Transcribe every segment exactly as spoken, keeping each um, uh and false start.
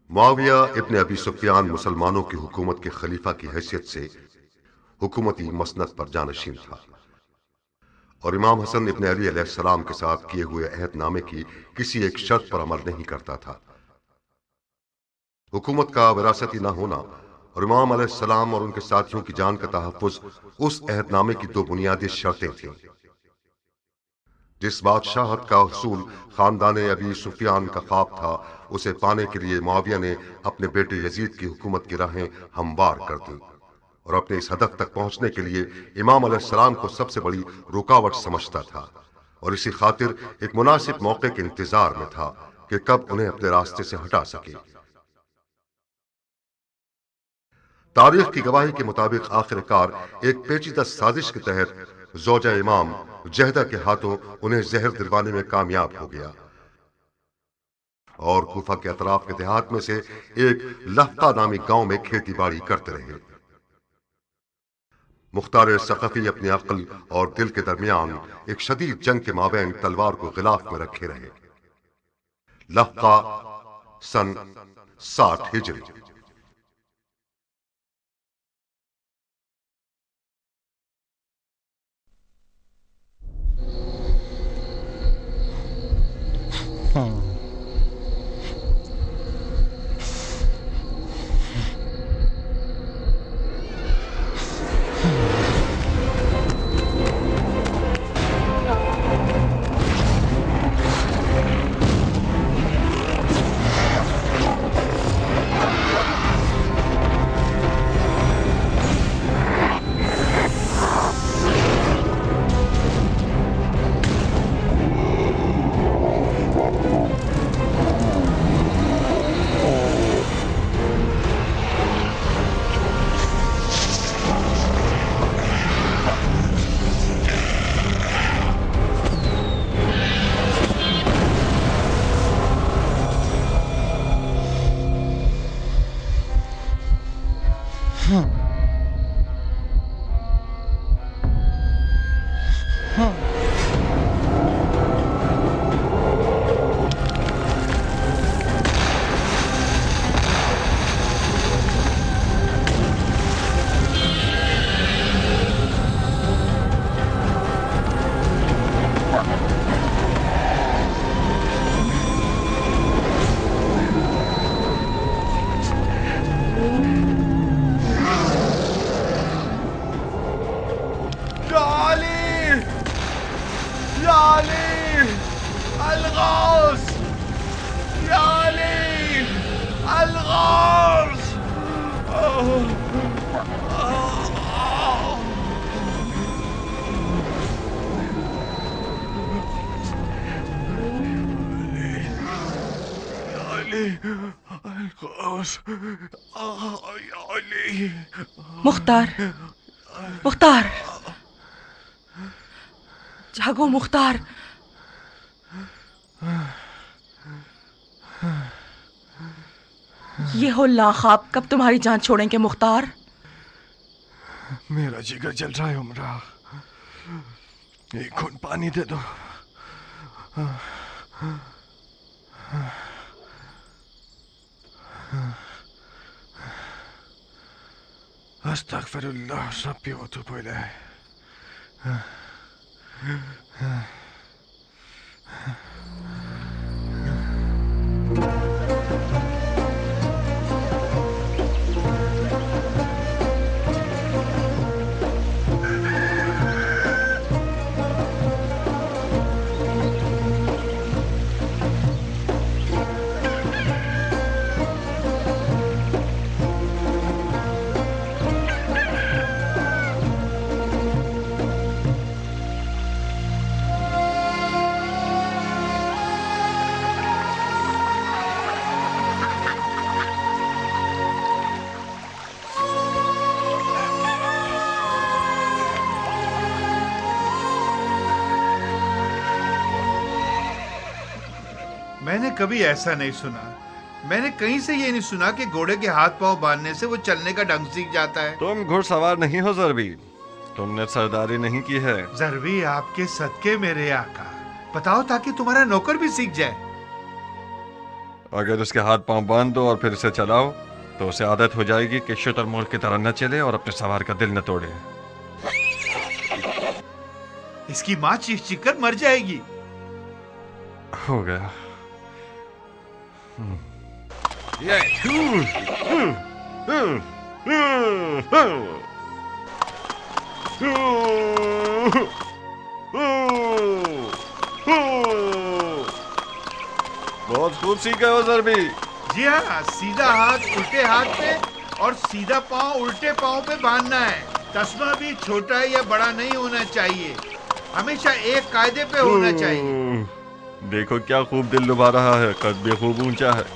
معاویہ ابن ابی سفیان مسلمانوں کی حکومت کے خلیفہ کی حیثیت سے حکومتی مسند پر جانشین تھا اور امام حسن ابن علی علیہ السلام کے ساتھ کیے ہوئے عہد نامے کی کسی ایک شرط پر عمل نہیں کرتا تھا۔ حکومت کا وراثتی نہ ہونا اور امام علیہ السلام اور ان کے ساتھیوں کی جان کا تحفظ اس عہد نامے کی دو بنیادی شرطیں تھیں۔ جس بادشاہت کا حصول خاندان ابی سفیان کا خواب تھا، اسے پانے کے لیے معاویہ نے اپنے بیٹے یزید کی حکومت کی راہیں ہموار کر دیں اور اپنے اس ہدف تک پہنچنے کے لیے امام علیہ السلام کو سب سے بڑی رکاوٹ سمجھتا تھا اور اسی خاطر ایک مناسب موقع کے انتظار میں تھا کہ کب انہیں اپنے راستے سے ہٹا سکے۔ تاریخ کی گواہی کے مطابق آخر کار ایک پیچیدہ سازش کے تحت زوجہ امام جہدہ کے ہاتھوں انہیں زہر دلوانے میں کامیاب ہو گیا اور کوفہ کے اطراف کے دیہات میں سے ایک لہقہ نامی گاؤں میں کھیتی باڑی کرتے رہے۔ مختار ثقفی اپنی عقل اور دل کے درمیان ایک شدید جنگ کے مابین تلوار کو غلاف میں رکھے رہے۔ لہقہ سن ساٹھ ہجری۔ مختار، مختار، جاگو مختار۔ یہ ہو لا خواب کب تمہاری جان چھوڑیں گے مختار؟ میرا جگر جل رہا ہے عمرہ، ایک گھونٹ پانی دے دو۔ استغفر اللہ ربی واتوب الیہ۔ میں نے کبھی ایسا نہیں سنا، میں نے کہیں سے یہ نہیں سنا کہ گھوڑے کے ہاتھ پاؤں باندھنے سے وہ چلنے کا ڈھنگ سیکھ جاتا ہے۔ تم گھڑ سوار نہیں ہو ضربی، تم نے سرداری نہیں کی ہے۔ ضربی آپ کے صدقے میرے آقا، بتاؤ تاکہ تمہارا نوکر بھی سیکھ جائے۔ اگر اس کے ہاتھ پاؤں باندھ دو اور پھر اسے چلاؤ تو اسے عادت ہو جائے گی کہ شتر مرغ کی طرح نہ چلے اور اپنے سوار کا دل نہ توڑے. اس کی ماں چیخ چیخ کر مر جائے گی. ہو گیا. بہت خوب سیکھے ہو ضربی. جی ہاں, سیدھا ہاتھ الٹے ہاتھ پہ اور سیدھا پاؤں الٹے پاؤں پہ باندھنا ہے. تسمہ بھی چھوٹا یا بڑا نہیں ہونا چاہیے, ہمیشہ ایک قاعدے پہ ہونا چاہیے. دیکھو کیا خوب دل لبھا رہا ہے, قد بھی خوب اونچا ہے.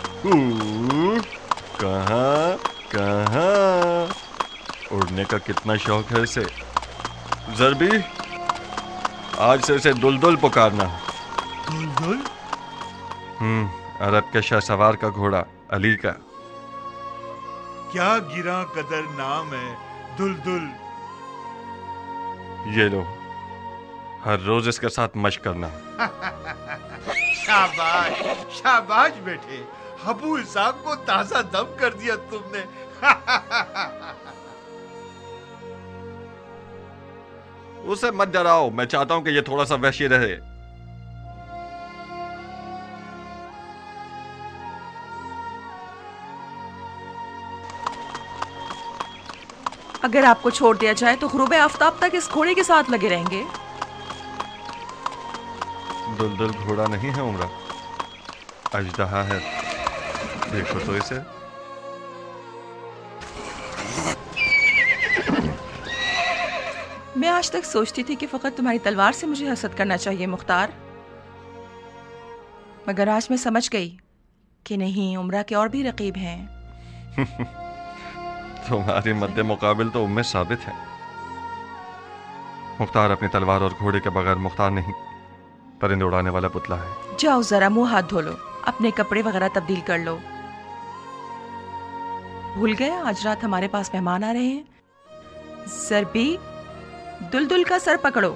کہاں کہاں اڑنے کا کتنا شوق ہے اسے. ضربی, آج سے اسے دلدل پکارنا. دلدل؟ ہم عرب کے شاہ سوار کا گھوڑا علی کا. کیا گراں قدر نام ہے دلدل. یہ لو, ہر روز اس کے ساتھ مشق کرنا. شاباش شاباش بیٹے, ابو اسحاق کو تازہ دم کر دیا تم نے. اسے مت ڈراؤ, میں چاہتا ہوں کہ یہ تھوڑا سا وحشی رہے. اگر آپ کو چھوڑ دیا جائے تو غروب آفتاب تک اس گھوڑے کے ساتھ لگے رہیں گے. دلدل گھوڑا نہیں ہے عمرہ, اژدہا ہے. دیکھو تو اسے. میں آج تک سوچتی تھی کہ فقط تمہاری تلوار سے مجھے حسد کرنا چاہیے مختار, مگر آج میں سمجھ گئی کہ نہیں, عمرہ کے اور بھی رقیب ہیں. تمہاری مد مقابل تو ام ثابت ہے. مختار اپنی تلوار اور گھوڑے کے بغیر مختار نہیں, پرندے اڑانے والا پتلا ہے. جاؤ ذرا منہ ہاتھ دھو لو, اپنے کپڑے وغیرہ تبدیل کر لو. بھول گئے آج رات ہمارے پاس مہمان آ رہے ہیں. ضربی, دلدل کا سر پکڑو.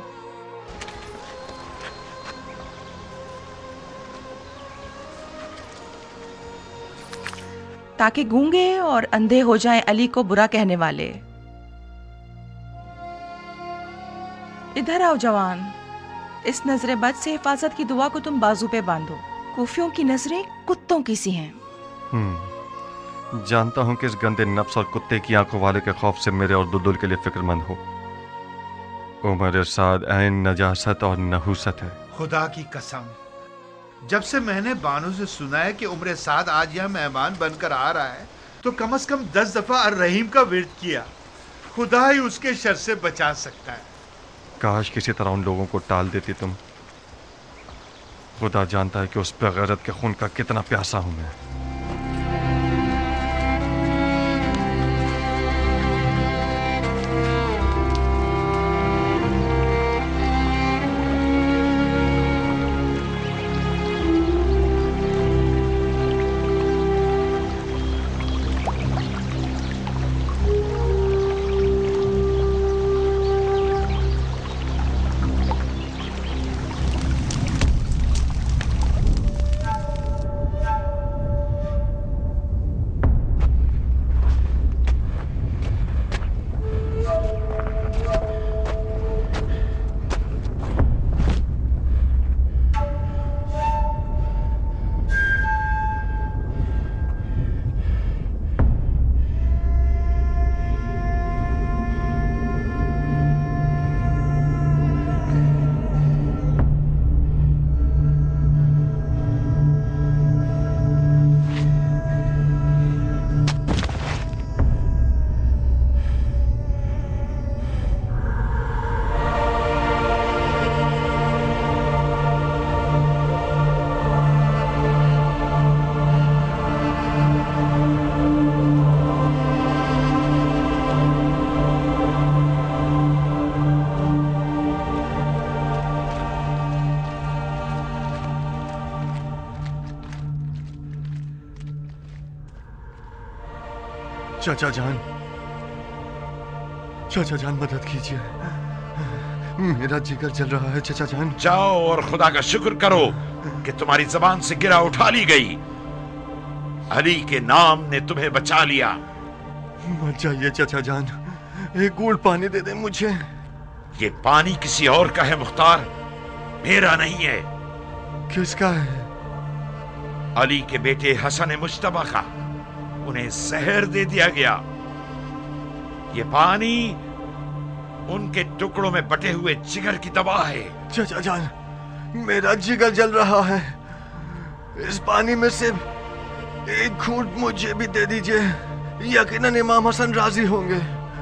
تاکہ گونگے اور اندھے ہو جائیں علی کو برا کہنے والے. ادھر آؤ جوان, اس نظر بد سے حفاظت کی دعا کو تم بازو پہ باندھو. کوفیوں کی نظریں کتوں کی سی ہیں. جانتا ہوں کہ اس گندے نفس اور کتے کی آنکھوں والے کے خوف سے میرے اور دلدل کے لیے فکر مند ہو. عمر سعد عین نجاست اور نحوست ہے. خدا کی قسم, جب سے میں نے بانو سے سنا ہے کہ عمر سعد آج یہاں مہمان بن کر آ رہا ہے تو کم از کم دس دفعہ الرحیم کا ورد کیا. خدا ہی اس کے شر سے بچا سکتا ہے. کاش کسی طرح ان لوگوں کو ٹال دیتی تم. خدا جانتا ہے کہ اس بغیرت کے خون کا کتنا پیاسا ہوں میں. چاچا جان, چاچا جان مدد کیجیے, میرا جگر جل رہا ہے. چاچا جان جاؤ اور خدا کا شکر کرو کہ تمہاری زبان سے گرا اٹھا لی گئی. अली के नाम ने तुम्हें बचा लिया। मत जाइए चाचा जान, एक घूंट पानी दे दे मुझे। ये पानी किसी और का है मुख्तार, मेरा नहीं है। किसका है? अली के बेटे हसन मुश्तबा का। उन्हें जहर दे दिया गया। ये पानी उनके टुकड़ों में बटे हुए जिगर की दवा है। चाचा जान, मेरा जिगर जल रहा है। इस पानी में से एक घूंट मुझे भी दे दीजिए, यकीनन इमाम हसन राजी होंगे।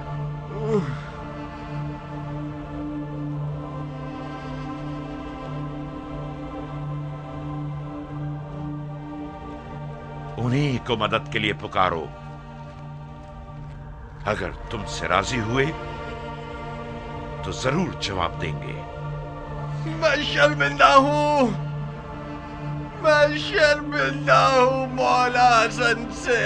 उन्हीं को मदद के लिए पुकारो। अगर तुमसे राजी हुए तो जरूर जवाब देंगे। मैं शर्मिंदा हूँ, मैं शर्मिंदा हूँ मौला हसन से।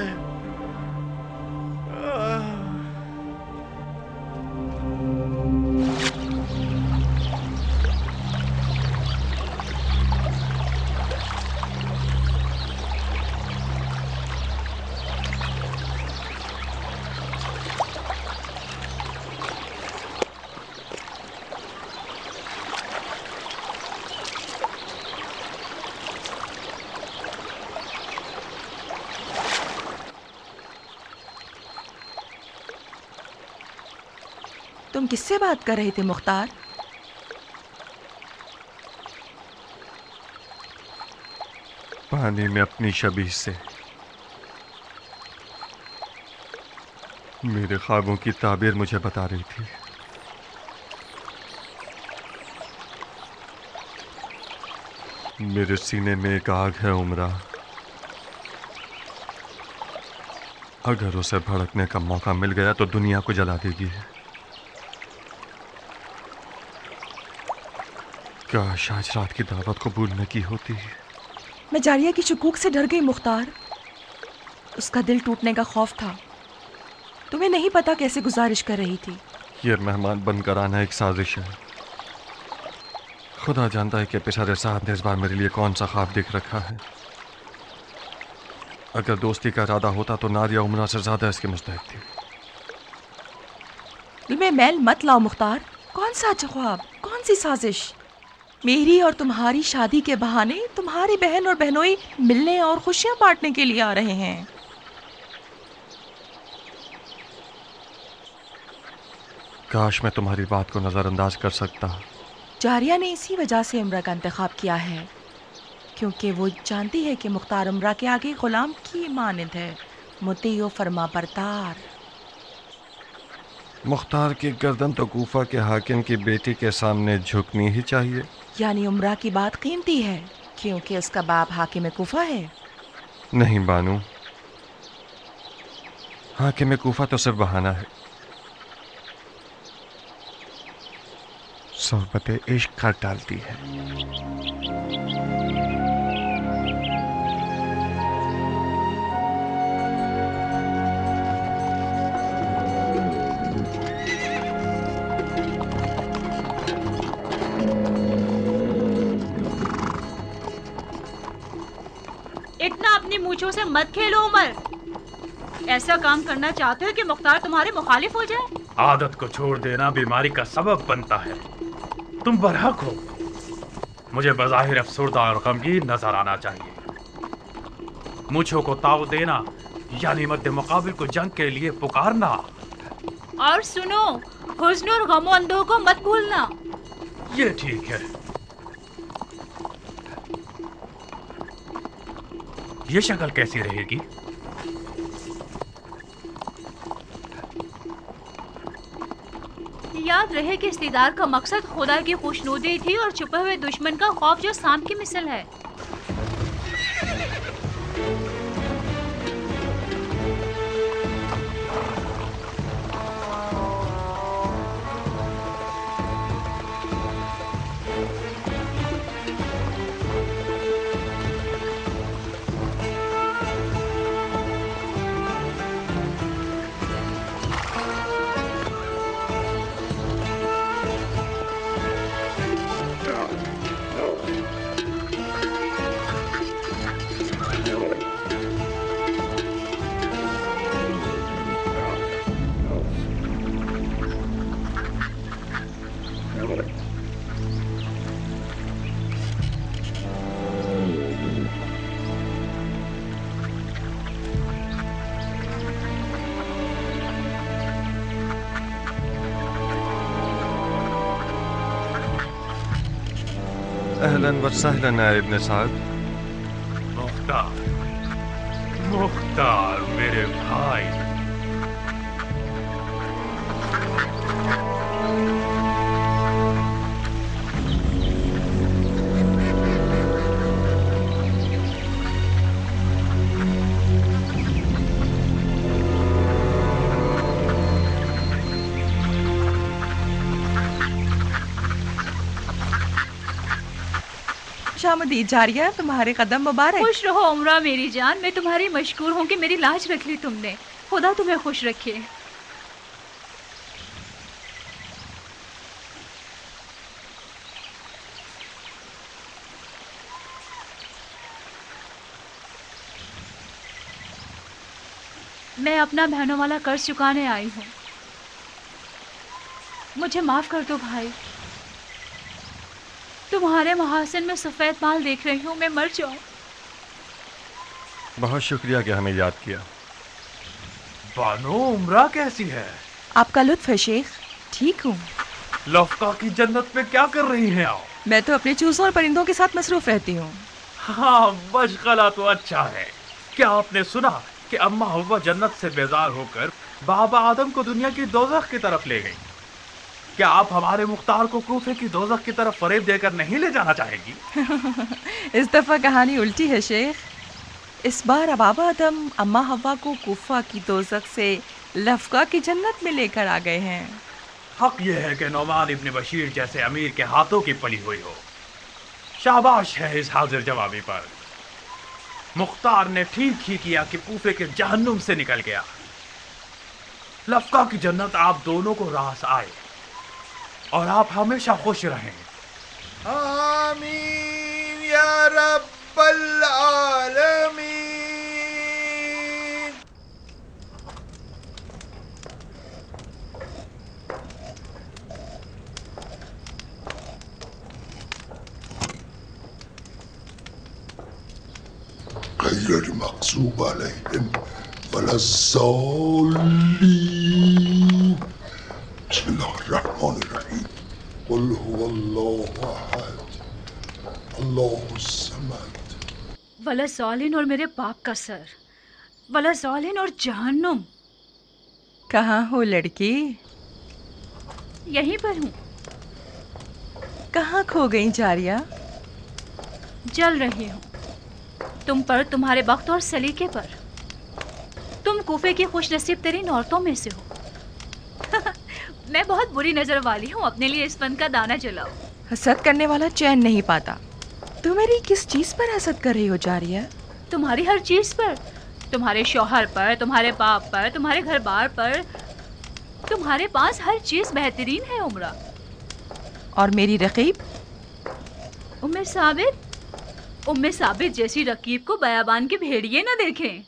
तुम किससे बात कर रहे थे मुख्तार? पानी में अपनी शबीह से। मेरे ख्वाबों की ताबीर मुझे बता रही थी। मेरे सीने में एक आग है उमरा, अगर उसे भड़कने का मौका मिल गया तो दुनिया को जला देगी। काश आज रात की दावत कबूल न की होती। मैं जारिया की शुकूक से डर गई मुख्तार। उसका दिल टूटने का खौफ था। तुम्हें नहीं पता कैसे गुजारिश कर रही थी। ये मेहमान बनकर आना एक साजिश है। खुदा जानता है कि पिछले साथ ने इस बार मेरे लिए कौन सा ख्वाब देख रखा है। अगर दोस्ती का इरादा होता तो नादिया उमरा से ज्यादा इसके मुस्तहिक थी। दिल में मैल मत लाओ मुख्तार। कौन सा ख्वाब, कौन सी साजिश? मेरी और तुम्हारी शादी के बहाने तुम्हारी बहन और बहनोई मिलने और खुशियां बांटने के लिए आ रहे हैं। काश मैं तुम्हारी बात को नजरअंदाज कर सकता। जारिया ने इसी वजह से उमरा का इंतखाब किया है, क्योंकि वो जानती है कि मुख्तार उमरा के आगे गुलाम की मानद है, मुती व फरमा बरदार। मुख्तार की गर्दन तो कूफा के हाकिम की बेटी के सामने झुकनी ही चाहिए। यानी उमरा की बात कीमती है क्योंकि उसका बाप हाकिम कूफा है। नहीं बानू, हाकिम कूफा तो सिर्फ बहाना है। सोहबत इश्क कर डालती है। इतना अपनी मूंछों से मत खेलो उमर। ऐसा काम करना चाहते हो कि मुख्तार तुम्हारे मुखालिफ हो जाए? आदत को छोड़ देना बीमारी का सबब बनता है। तुम बरहक हो। मुझे बज़ाहिर अफसरदा और गमगीन नजर आना चाहिए। मूंछों को ताव देना यानी मद्दे मुकाबिल को जंग के लिए पुकारना। और सुनो, हुस्न और गमो अंदों को मत भूलना। ये ठीक है। ये शक्ल कैसी रहेगी? याद रहे कि इस्तिदार का मकसद खुदा की खुशनुदी थी और छुपे हुए दुश्मन का खौफ जो सांप की मिसल है। اهلا وسهلا يا ابن سعد. मुख्तार, मुख्तार मेरे भाई. खुशामदीद जारिया, तुम्हारे कदम मुबारक. खुश रहो उमरा मेरी जान, मैं तुम्हारी मशकूर हूँ कि मेरी लाज रख ली तुमने. खुदा तुम्हें खुश रखे. मैं अपना बहनों वाला कर्ज चुकाने आई हूँ. मुझे माफ कर दो भाई. तुम्हारे महासन में सफेद माल देख रही हूँ, मैं मर जाऊं. बहुत शुक्रिया कि हमें याद किया. बानो, उमरा कैसी है? आपका लुत्फ है शेख. ठीक हूँ. लफ्का की जन्नत में क्या कर रही हैं आप? मैं तो अपने चूजों और परिंदों के साथ मसरूफ रहती हूँ. हाँ, मशगला तो अच्छा है. क्या आपने सुना कि अम्मा हव्वा जन्नत से बेजार होकर बाबा आदम को दुनिया की दोज़ख की तरफ ले गई? क्या आप हमारे मुख्तार को कूफे की दोज़ख की तरफ फरेब देकर नहीं ले जाना चाहेगी? इस दफा कहानी उल्टी है शेख. इस बार बाबा आदम अम्मा हव्वा को कूफा की दोज़ख से लफ्का की जन्नत में लेकर आ गए हैं. हक ये है कि नौमान इब्न बशीर जैसे अमीर के हाथों की पली हुई हो. शाबाश है इस हाजिर जवाबी पर. मुख्तार ने ठीक ही किया कि कूफे के जहन्नुम से निकल गया. लफ्का की जन्नत आप दोनों को रास आए और आप हमेशा खुश रहें. आमीन या रब्बल आलमीन. غير المغضوب عليهم ولا الضالين. بسم الله الرحمن الرحيم. قل هو الله احد الله الصمد. वला ज़ालिन और मेरे बाप का सर. वला ज़ालिन और जहन्नुम. कहाँ हो लड़की? यहीं पर हूँ. कहाँ खो गई जारिया? जल रही हूँ तुम पर, तुम्हारे वक्त और सलीके पर. तुम कूफे की खुश नसीब तरीन औरतों में से हो. मैं बहुत बुरी नजर वाली हूँ, अपने लिए इस फन का दाना जलाओ. हसद करने वाला चैन नहीं पाता. तुम मेरी किस चीज पर हसद कर रही हो जारिया? तुम्हारी हर चीज पर. तुम्हारे शौहर पर, तुम्हारे बाप पर, तुम्हारे घर बार पर. तुम्हारे पास हर चीज बेहतरीन है उमरा. और मेरी रकीब? उम्मे साबित. उम्मे साबित जैसी रकीब को बयाबान के भेड़िए न देखें.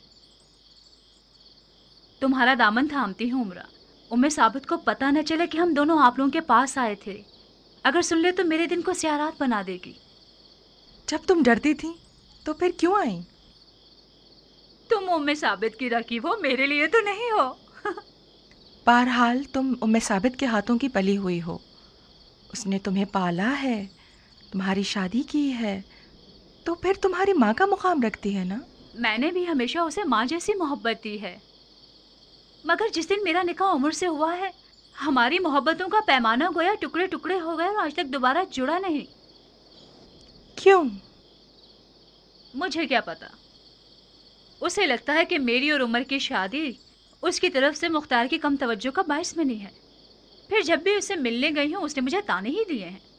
तुम्हारा दामन थामती हूँ उमरा. उम्मे साबित को पता न चले कि हम दोनों आप लोगों के पास आए थे. अगर सुन ले तो मेरे दिन को सियारात बना देगी. जब तुम डरती थी तो फिर क्यों आई? तुम उम्मे साबित की रकीब हो, मेरे लिए तो नहीं हो. बहरहाल तुम उम्मे साबित के हाथों की पली हुई हो. उसने तुम्हें पाला है, तुम्हारी शादी की है, तो फिर तुम्हारी माँ का मुकाम रखती है ना? मैंने भी हमेशा उसे माँ जैसी मोहब्बत दी है. मगर जिस दिन मेरा निकाह उम्र से हुआ है, हमारी मोहब्बतों का पैमाना गोया टुकड़े टुकड़े हो गए और आज तक दोबारा जुड़ा नहीं. क्यों? मुझे क्या पता. उसे लगता है कि मेरी और उमर की शादी उसकी तरफ से मुख्तार की कम तवज्जो का बायस बनी है. फिर जब भी उससे मिलने गई हूँ उसने मुझे ताने ही दिए हैं.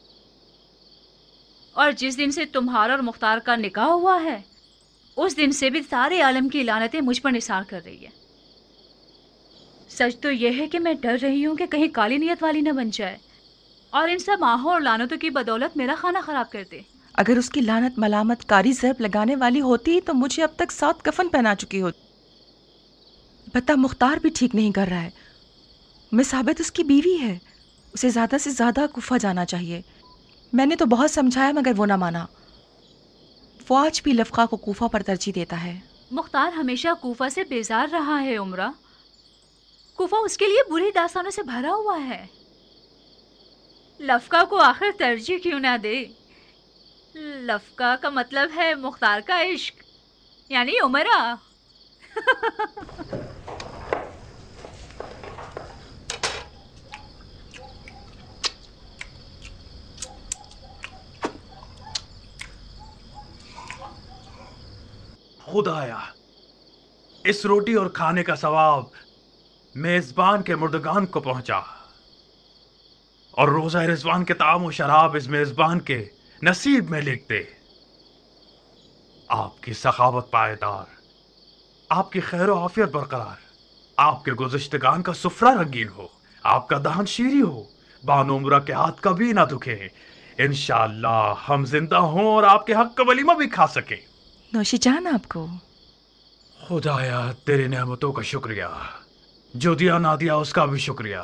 और जिस दिन से तुम्हारा और मुख्तार का निकाह हुआ है, उस दिन से भी सारे आलम की लानतें मुझ पर निसार कर रही है. सच तो यह है कि मैं डर रही हूँ कि कहीं काली नियत वाली न बन जाए और इन सब आहों और लानतों की बदौलत मेरा खाना खराब कर दे. अगर उसकी लानत मलामत कारी ज़र्ब लगाने वाली होती तो मुझे अब तक सात कफन पहना चुकी होती. बता, मुख्तार भी ठीक नहीं कर रहा है. मैं साबित उसकी बीवी है, उसे ज़्यादा से ज़्यादा कुफा जाना चाहिए. मैंने तो बहुत समझाया मगर वो ना माना. वो आज भी लफ्का को कूफा पर तरजीह देता है. मुख्तार हमेशा कूफा से बेजार रहा है उमरा. कूफा उसके लिए बुरी दास्तानों से भरा हुआ है. लफ्का को आखिर तरजीह क्यों ना दे? लफका का मतलब है मुख्तार का इश्क, यानी उमरा। खुदाया, इस रोटी और खाने का सवाब मेजबान के मुर्दगान को पहुंचा और रोजा रिजवान के ताम और शराब इस मेजबान के नसीब में लिख दे। आपकी सखावत पायदार, आपकी खैर आफियत बरकरार, आपके गुज़िश्तगान का सुफ्रा रंगीन हो, आपका दहन शीरी हो, बानो उमरा के हाथ कभी ना दुखे। इंशाअल्लाह हम जिंदा हों और आपके हक का वलीमा भी खा सके। नौशीजान आपको। खुदाया, तेरी नेमतों का शुक्रिया, जो दिया ना दिया उसका भी शुक्रिया।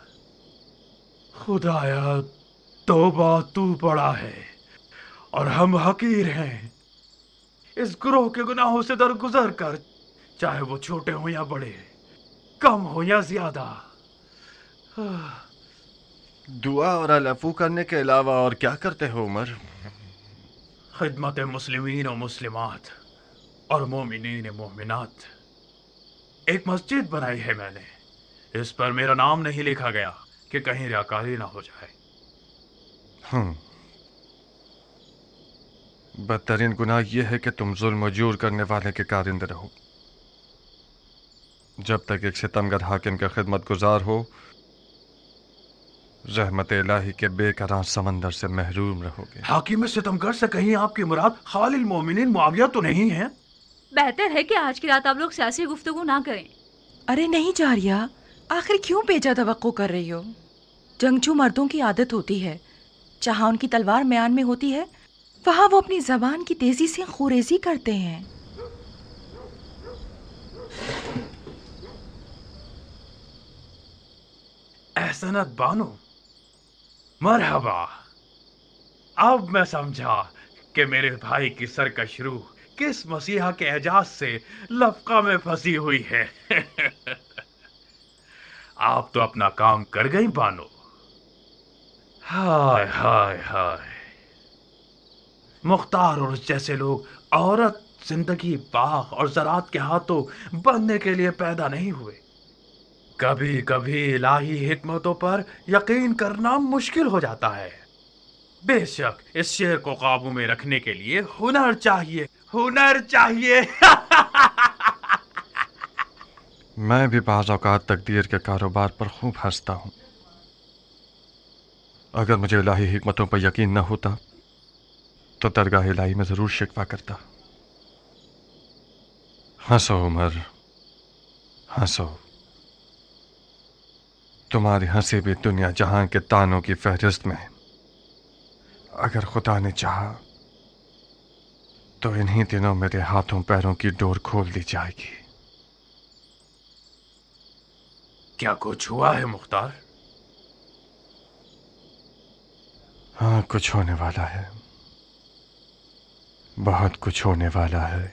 खुदाया, तौबा तू बड़ा है और हम हकीर हैं। इस गुरोह के गुनाहों से दरगुजर कर, चाहे वो छोटे हो या बड़े, कम हो या ज्यादा। दुआ और अलफू करने के अलावा और क्या करते हो उमर? खिदमत मुस्लिमीन और मुस्लिमात और मोमिनीन मोमिनात। एक मस्जिद बनाई है मैंने, इस पर मेरा नाम नहीं लिखा गया कि कहीं रियाकारी ना हो जाए। हम्म बदतरीन गुनाह यह है कि तुम जुल्म जूर करने वाले के कारिंदे रहो। जब तक एक सितमगर हाकिम का खिदमत गुजार हो, रहमत इलाही के बेकरार समंदर से महरूम रहोगे। हाकिम सितमगर से कहीं आपकी मुराद खालिल मोमिनीन मुआविया तो नहीं है? बेहतर है कि आज की रात आप लोग सियासी गुफ्तगू ना करें। अरे नहीं जारिया, आखिर क्यों बेजा तवक्को कर रही हो? जंगजू मर्दों की आदत होती है, जहाँ उनकी तलवार म्यान में होती है वहाँ वो अपनी जबान की तेजी से खुरेजी करते हैं। एहसनत बानो, मरहबा। अब मैं समझा कि मेरे भाई की सरकश रूह किस मसीहा के एजाज से लफका में फंसी हुई है। आप तो अपना काम कर गई बानो। हाय हाय हाय, मुख्तार और जैसे लोग औरत जिंदगी बाग और ज़रात के हाथों बनने के लिए पैदा नहीं हुए। कभी कभी इलाही हिकमतों पर यकीन करना मुश्किल हो जाता है। बेशक इस शेर को काबू में रखने के लिए हुनर चाहिए, हुनर चाहिए। मैं भी बाज़ औक़ात तकदीर के कारोबार पर खूब हंसता हूँ। अगर मुझे इलाही हिकमतों पर यकीन न होता तो दरगाह इलाही में ज़रूर शिकवा करता। हंसो उमर, हंसो। तुम्हारी हंसी भी दुनिया जहां के तानों की फहरिस्त में। अगर खुदा ने चाहा तो इन्हीं दिनों मेरे हाथों पैरों की डोर खोल दी जाएगी। क्या कुछ हुआ है मुख्तार? हाँ, कुछ होने वाला है, बहुत कुछ होने वाला है।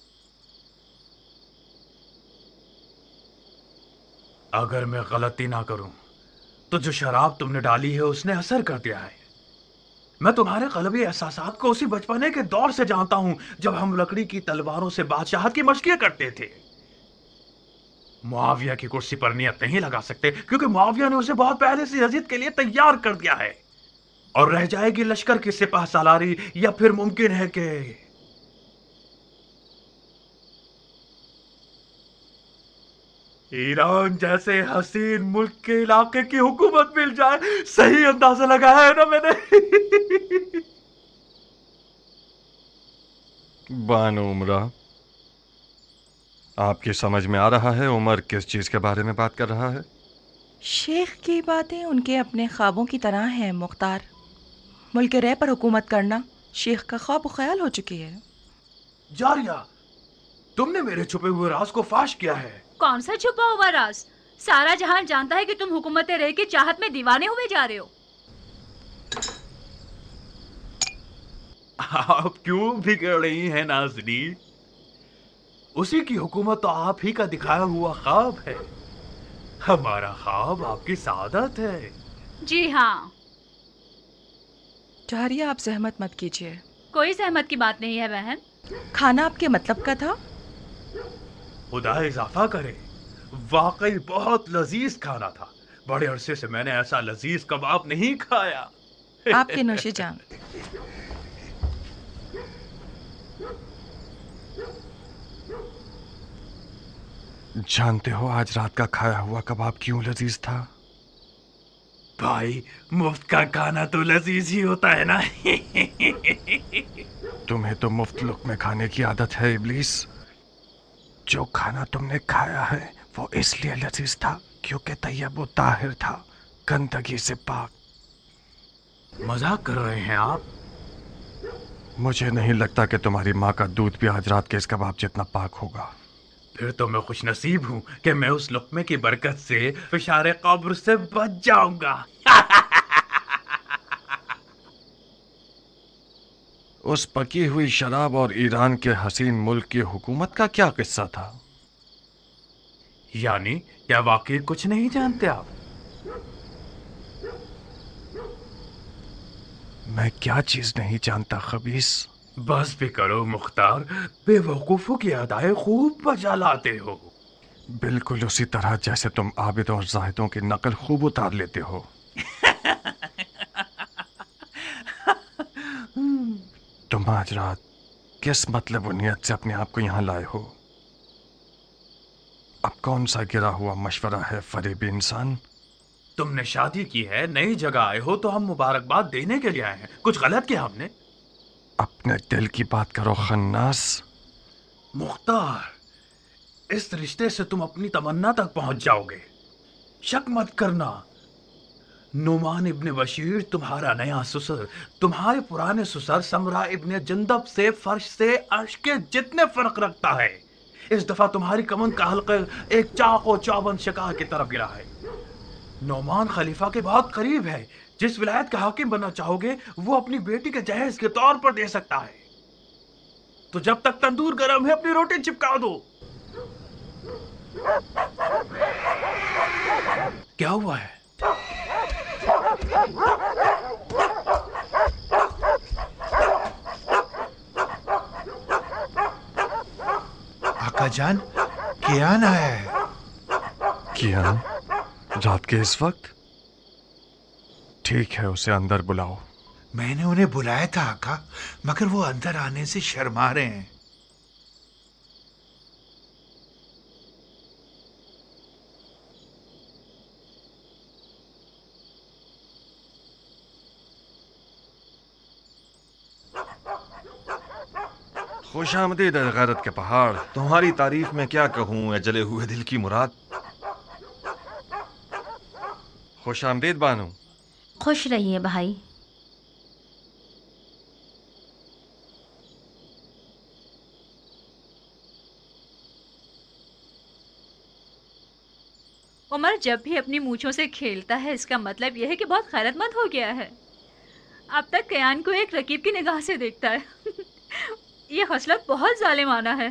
अगर मैं गलती ना करूं तो जो शराब तुमने डाली है उसने असर कर दिया है। मैं तुम्हारे क़ल्बी एहसासात को उसी बचपने के दौर से जानता हूं जब हम लकड़ी की तलवारों से बादशाहत की मशक़ें करते थे। मुआविया की कुर्सी पर नियत नहीं लगा सकते क्योंकि मुआविया ने उसे बहुत पहले से यजीद के लिए तैयार कर दिया है। और रह जाएगी लश्कर की सिपाह सालारी, या फिर मुमकिन है कि ईरान जैसे हसीन मुल्क के इलाके की हुकूमत मिल जाए। सही अंदाजा लगाया है ना मैंने? बानो उमरा, आपकी समझ में आ रहा है उमर किस चीज के बारे में बात कर रहा है? शेख की बातें उनके अपने ख्वाबों की तरह हैं मुख्तार। मुल्क रे पर हुकूमत करना शेख का ख्वाब व ख्याल हो चुकी है। जारिया, तुमने मेरे छुपे हुए राज को फाश किया है। कौन सा छुपा हुआ राज? सारा जहान जानता है कि तुम हुकूमत रे की चाहत में दीवाने हुए जा रहे हो। आप क्यों बिगड़ रही हैं नाज़नी? उसी की हुकूमत तो आप ही का दिखाया हुआ ख्वाब है। हमारा ख्वाब आपकी सादत है। जी हाँ। जारिया, आप जहमत मत कीजिए। کوئی زحمت کی بات نہیں ہے بہن. کھانا آپ کے مطلب کا تھا؟ خدا اضافہ کرے، واقعی بہت لذیذ کھانا تھا. بڑے عرصے سے میں نے ایسا لذیذ کباب نہیں کھایا. آپ کے نوش جان. جانتے ہو آج رات کا کھایا ہوا کباب کیوں لذیذ تھا؟ بھائی مفت کا کھانا تو لذیذ ہی ہوتا ہے نا. تمہیں تو مفت لقمے کھانے کی عادت ہے ابلیس. جو کھانا تم نے کھایا ہے وہ اس لیے لذیذ تھا کیونکہ طیب و طاہر تھا، گندگی سے پاک. مذاق کر رہے ہیں آپ؟ مجھے نہیں لگتا کہ تمہاری ماں کا دودھ بھی آج رات کے اس کباب جتنا پاک ہوگا. پھر تو میں خوش نصیب ہوں کہ میں اس لقمے کی برکت سے فشار قبر سے بچ جاؤں گا. اس پکی ہوئی شراب اور ایران کے حسین ملک کی حکومت کا کیا قصہ تھا؟ یعنی کیا واقعی کچھ نہیں جانتے آپ؟ میں کیا چیز نہیں جانتا خبیث؟ بس بھی کرو مختار، بے وقوفوں کی ادائیں خوب بجا لاتے ہو. بالکل اسی طرح جیسے تم عابدوں اور زاہدوں کی نقل خوب اتار لیتے ہو. تم آج رات کس مطلب و نیت سے اپنے آپ کو یہاں لائے ہو؟ اب کون سا گرا ہوا مشورہ ہے فریب انسان؟ تم نے شادی کی ہے، نئی جگہ آئے ہو تو ہم مبارکباد دینے کے لیے آئے ہیں. کچھ غلط کیا ہم نے؟ اپنے دل کی بات کرو خناس. مختار، اس رشتے سے تم اپنی تمنا تک پہنچ جاؤ گے. شک مت کرنا، نعمان ابن بشیر تمہارا نیا سسر تمہارے پرانے سسر سمرا ابن جندب سے فرش سے عرش کے جتنے فرق رکھتا ہے. اس دفعہ تمہاری کمن کا حلقہ ایک چاق و چوبند شکار کی طرف گرا ہے. نعمان خلیفہ کے بہت قریب ہے. جس ولایت کا حاکم بننا چاہو گے وہ اپنی بیٹی کے جہیز کے طور پر دے سکتا ہے. تو جب تک تندور گرم ہے اپنی روٹی چپکا دو. کیا ہوا ہے؟ آقا جان، کیان آیا ہے. کیان؟ رات کے اس وقت؟ ٹھیک ہے، اسے اندر بلاؤ. میں نے انہیں بلایا تھا آقا، مگر وہ اندر آنے سے شرما رہے ہیں. خوش آمدید غیرت کے پہاڑ. تمہاری تعریف میں کیا کہوں اے جلے ہوئے دل کی مراد. خوش آمدید بانو. خوش رہیے بھائی. عمر جب بھی اپنی مونچھوں سے کھیلتا ہے اس کا مطلب یہ ہے کہ بہت خیرت مند ہو گیا ہے. اب تک کیان کو ایک رقیب کی نگاہ سے دیکھتا ہے. یہ خصلت بہت ظالمانہ ہے.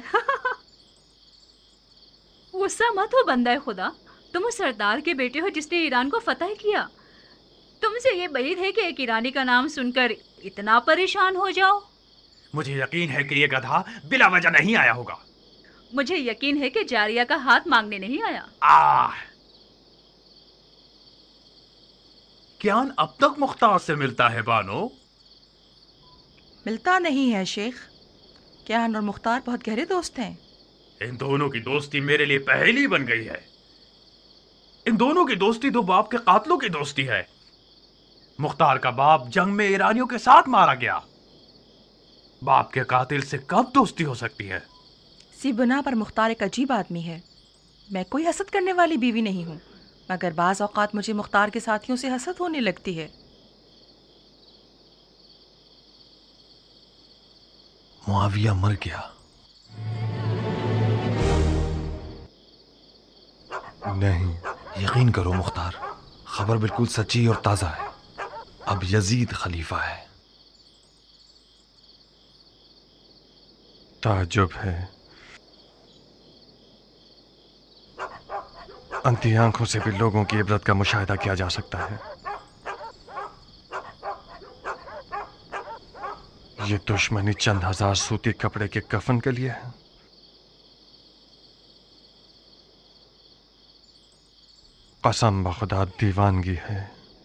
غصہ مت ہو بندہ خدا، تم اس سردار کے بیٹے ہو جس نے ایران کو فتح کیا. تم سے یہ بعید ہے کہ ایک ایرانی کا نام سن کر اتنا پریشان ہو جاؤ. مجھے یقین ہے کہ یہ گدھا بلا وجہ نہیں آیا ہوگا. مجھے یقین ہے کہ جاریہ کا ہاتھ مانگنے نہیں آیا. آہ، کیان اب تک مختار سے ملتا ہے بانو؟ ملتا نہیں ہے شیخ. کیان اور مختار بہت گہرے دوست ہیں. ان دونوں کی دوستی میرے لیے پہلی بن گئی ہے. ان دونوں کی دوستی دو باپ کے قاتلوں کی دوستی ہے. مختار کا باپ جنگ میں ایرانیوں کے ساتھ مارا گیا. باپ کے قاتل سے کب دوستی ہو سکتی ہے؟ سی بنا پر مختار ایک عجیب آدمی ہے. میں کوئی حسد کرنے والی بیوی نہیں ہوں، مگر بعض اوقات مجھے مختار کے ساتھیوں سے حسد ہونے لگتی ہے. معاویہ مر گیا. نہیں. یقین کرو مختار، خبر بالکل سچی اور تازہ ہے. اب یزید خلیفہ ہے. تعجب ہے. انتی آنکھوں سے بھی لوگوں کی عبرت کا مشاہدہ کیا جا سکتا ہے. یہ دشمنی چند ہزار سوتی کپڑے کے کفن کے لیے ہے؟ قسم بخدا دیوانگی ہے۔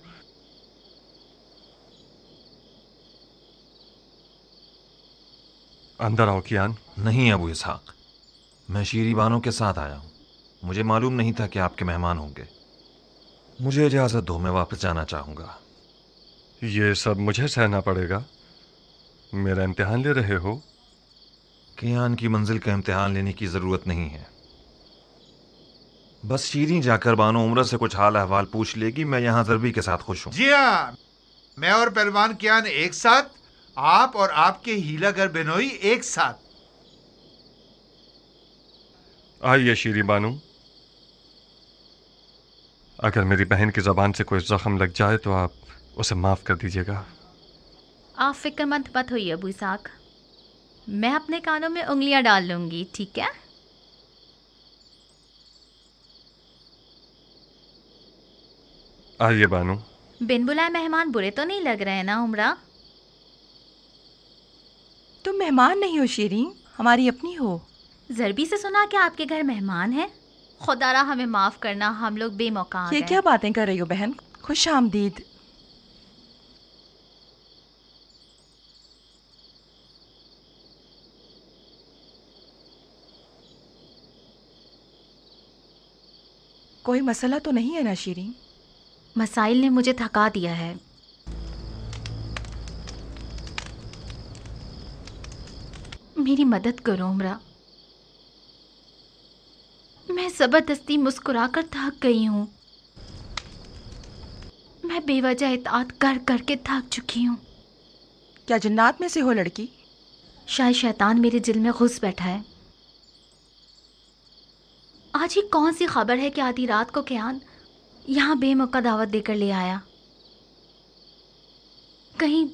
اندر آؤ کیان۔ نہیں ابو اسحاق، میں شیری بانو کے ساتھ آیا ہوں، مجھے معلوم نہیں تھا کہ آپ کے مہمان ہوں گے، مجھے اجازت دو، میں واپس جانا چاہوں گا۔ یہ سب مجھے سہنا پڑے گا؟ میرا امتحان لے رہے ہو؟ کیان کی منزل کا امتحان لینے کی ضرورت نہیں ہے، بس شیریں جا کر بانو عمرہ سے کچھ حال احوال پوچھ لے گی، میں یہاں ضربی کے ساتھ خوش ہوں۔ جی ہاں، میں اور پہلوان کیان ایک ساتھ، آپ اور آپ کے ہیلا گر بنوئی ایک ساتھ۔ آئیے شیریں بانو، اگر میری بہن کی زبان سے کوئی زخم لگ جائے تو آپ اسے معاف کر دیجیے گا۔ آپ فکر مند مت ہوئیے ابو اسحاق، میں اپنے کانوں میں انگلیاں ڈال لوں گی، ٹھیک ہے؟ آئیے بانو۔ بن بلائے مہمان برے تو نہیں لگ رہے نا عمرہ؟ تم مہمان نہیں ہو شیریں، ہماری اپنی ہو۔ ضربی سے سنا کہ آپ کے گھر مہمان ہیں، خدا را ہمیں معاف کرنا، ہم لوگ بے موقع آ گئے۔ یہ کیا باتیں کر رہی ہو بہن؟ خوش آمدید۔ کوئی مسئلہ تو نہیں ہے نا شیریں؟ مسائل نے مجھے تھکا دیا ہے، میری مدد کرو عمرہ، میں زبردستی مسکرا کر تھک گئی ہوں، میں بے وجہ اطاعت کر کر کے تھک چکی ہوں۔ کیا جنات میں سے ہو لڑکی؟ شاید شیطان میرے دل میں گھس بیٹھا ہے۔ آج ہی کون سی خبر ہے کہ آدھی رات کو کیان یہاں بے موقع دعوت دے کر لے آیا؟ کہیں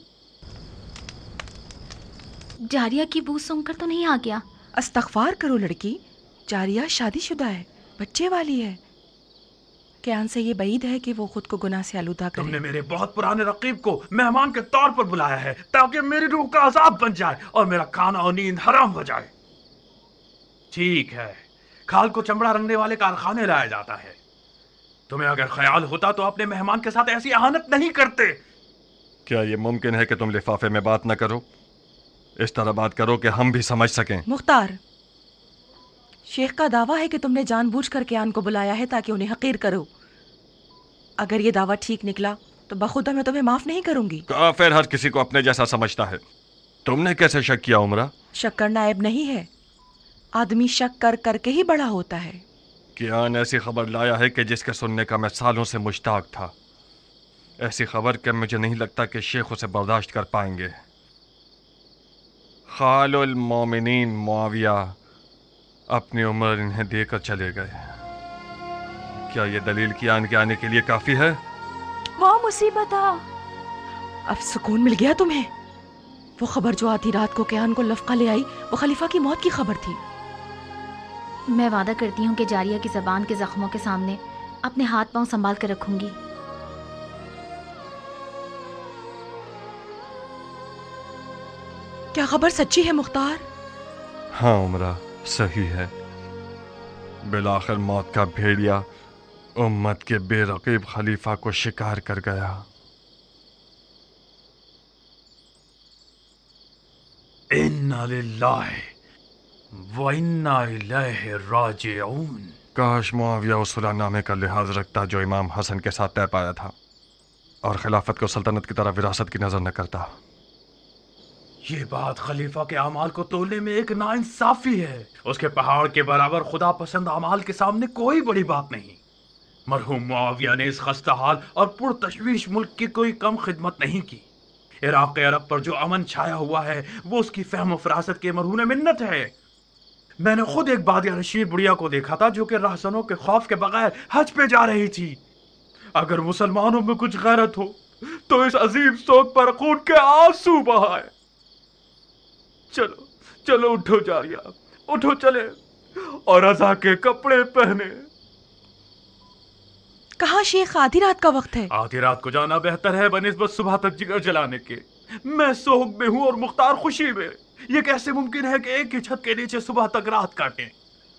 جاریہ کی بو سونگ کر تو نہیں آ گیا؟ استغفار کرو لڑکی، جاریہ شادی شدہ ہے، بچے والی ہے، کیان سے یہ بعید ہے کہ وہ خود کو گناہ سے آلودہ کرے۔ تم نے میرے بہت پرانے رقیب کو مہمان کے طور پر بلایا ہے تاکہ میری روح کا عذاب بن جائے اور میرا کھانا اور نیند حرام ہو جائے۔ ٹھیک ہے، کھال کو چمڑا رنگنے والے کارخانے لایا جاتا ہے، تمہیں اگر خیال ہوتا تو اپنے مہمان کے ساتھ ایسی اہانت نہیں کرتے۔ کیا یہ ممکن ہے کہ تم لفافے میں بات نہ کرو؟ اس طرح بات کرو کہ ہم بھی سمجھ سکیں۔ مختار، شیخ کا دعویٰ ہے کہ تم نے جان بوجھ کر کیان کو بلایا ہے تاکہ انہیں حقیر کرو۔ اگر یہ دعویٰ ٹھیک نکلا تو بخدا میں تمہیں معاف نہیں کروں گی۔ کافر ہر کسی کو اپنے جیسا سمجھتا ہے، تم نے کیسے شک کیا عمرہ؟ شک کرنا عیب نہیں ہے، آدمی شک کر کر کے ہی بڑا ہوتا ہے۔ کیان ایسی خبر لایا ہے کہ جس کے سننے کا میں سالوں سے مشتاق تھا، ایسی خبر کہ مجھے نہیں لگتا کہ شیخ اسے برداشت کر پائیں گے۔ خال المومنین معاویہ اپنی عمر انہیں دے کر چلے گئے، کیا یہ دلیل کیان کے آنے کے لیے کافی ہے؟ وہ مصیبت آ، اب سکون مل گیا تمہیں؟ وہ خبر جو آتی رات کو کیان کو لفقہ لے آئی وہ خلیفہ کی موت کی خبر تھی۔ میں وعدہ کرتی ہوں کہ جاریہ کی زبان کے زخموں کے سامنے اپنے ہاتھ پاؤں سنبھال کر رکھوں گی۔ کیا خبر سچی ہے مختار؟ ہاں عمرہ، صحیح ہے، بالآخر موت کا بھیڑیا امت کے بے رقیب خلیفہ کو شکار کر گیا۔ اِنَّا لِلَّهِ وَإِنَّا إِلَيْهِ رَاجِعُونَ۔ کاش معاویہ اس صلح نامے کا لحاظ رکھتا جو امام حسن کے ساتھ طے پایا تھا، اور خلافت کو سلطنت کی طرح وراثت کی نظر نہ کرتا۔ یہ بات خلیفہ کے اعمال کو تولنے میں ایک ناانصافی ہے، اس کے پہاڑ کے برابر خدا پسند اعمال کے سامنے کوئی بڑی بات نہیں۔ مرحوم معاویہ نے اس خستہ حال اور پرتشویش ملک کی کوئی کم خدمت نہیں کی۔ عراق عرب پر جو امن چھایا ہوا ہے وہ اس کی فہم و فراست کے مرہون منت ہے۔ میں نے خود ایک بادیہ نشین بڑھیا کو دیکھا تھا جو کہ رہزنوں کے خوف کے بغیر حج پہ جا رہی تھی۔ اگر مسلمانوں میں کچھ غیرت ہو تو اس عظیم سوگ پر خون کے آنسو بہائے۔ چلو چلو اٹھو جاریہ، اٹھو چلے اور رضا کے کپڑے پہنے۔ کہاں شیخ؟ آدھی رات کا وقت ہے۔ آدھی رات کو جانا بہتر ہے بنسبت صبح تک جگر جلانے کے۔ मैं सोग में हूं और मुख्तार खुशी में। ये कैसे मुमकिन है कि एक ही छत के नीचे सुबह तक रात काटें?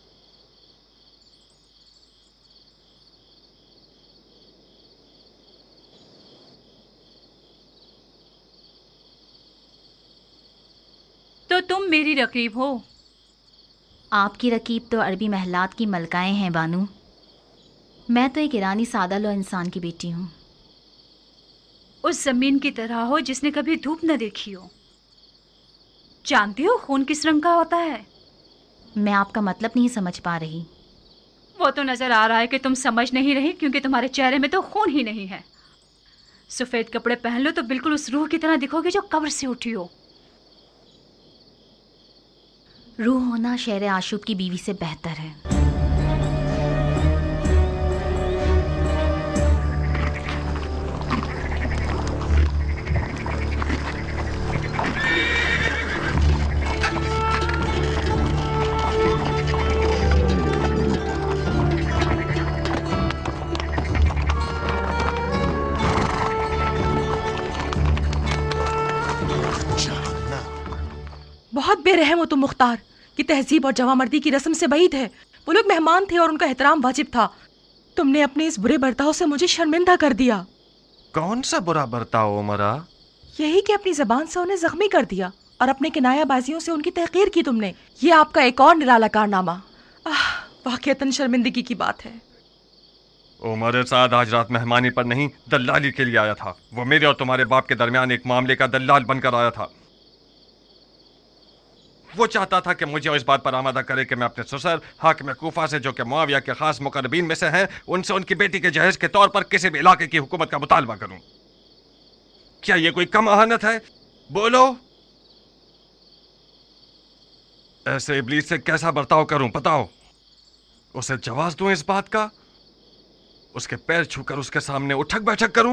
तो तुम मेरी रकीब हो? आपकी रकीब तो अरबी महलात की मलकाएं हैं बानू। मैं तो एक ईरानी सादा लो इंसान की बेटी हूँ। उस जमीन की तरह हो जिसने कभी धूप न देखी हो। जानती हो खून किस रंग का होता है? मैं आपका मतलब नहीं समझ पा रही। वो तो नजर आ रहा है कि तुम समझ नहीं रही, क्योंकि तुम्हारे चेहरे में तो खून ही नहीं है। सफेद कपड़े पहन लो तो बिल्कुल उस रूह की तरह दिखोगे जो कब्र से उठी हो। रूह होना शेर आशूब की बीवी से बेहतर है। बहुत बेरहम हो तुम मुख्तार, कि तहजीब और जवामर्दी की रस्म से بعید है। वो लोग मेहमान थे और उनका एहतराम वाजिब था। तुमने अपने इस बुरे बर्ताव से मुझे शर्मिंदा कर दिया। कौन सा बुरा बर्ताव उमरा? यही कि अपनी जबान से उन्हें जख्मी कर दिया और अपने किनायाबाजियों से उनकी तहकीर की तुमने। ये आपका एक और निराला कारनामा। वाकईतन शर्मिंदगी की बात है। उमर साद आज रात मेहमानी पर नहीं, दल्लाली के लिए आया था। वो मेरे और तुम्हारे बाप के दरमियान एक मामले का दल्लाल बनकर आया था। वो चाहता था कि मुझे इस बात पर आमादा करे कि मैं अपने ससुर हाकिम कूफा से, जो कि मुआविया के खास मुकर्रबीन में से हैं, उनसे उनकी बेटी के जहेज के तौर पर किसी भी इलाके की हुकूमत का मुतालबा करूं। क्या ये कोई कम अहानत है? बोलो, ऐसे इब्लीस से कैसा बर्ताव करूं? बताओ। उसे जवाब दूं इस बात का? उसके पैर छूकर उसके सामने उठक बैठक करूं?